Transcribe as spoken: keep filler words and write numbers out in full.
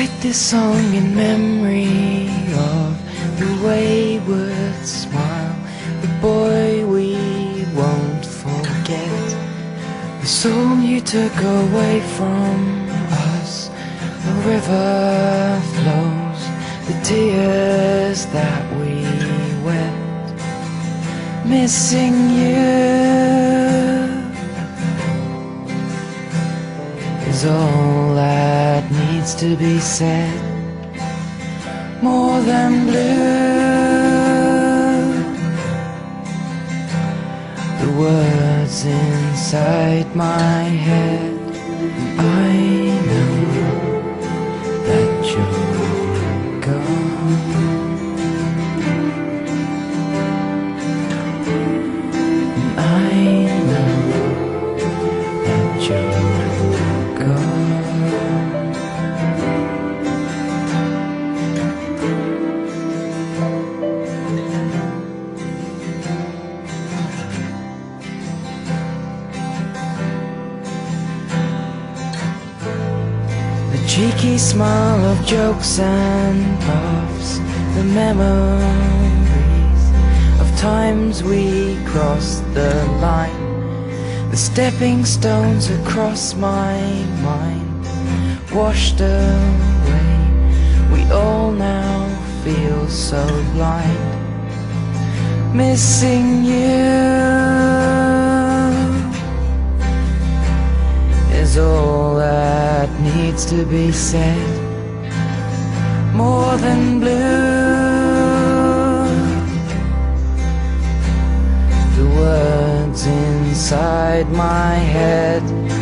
write this song in memory of the wayward smile, the boy we won't forget, the soul you took away from us. A river flows, the tears that we wept, missing you is all that needs to be said. More than blue, the words inside my head. I know that you're gone. I know that you're gone. The cheeky smile of jokes and laughs, the memories of times we crossed the line, the stepping stones across my mind, washed away. We all now feel so blind, missing you is all that needs to be said. More than blue, the words inside my head.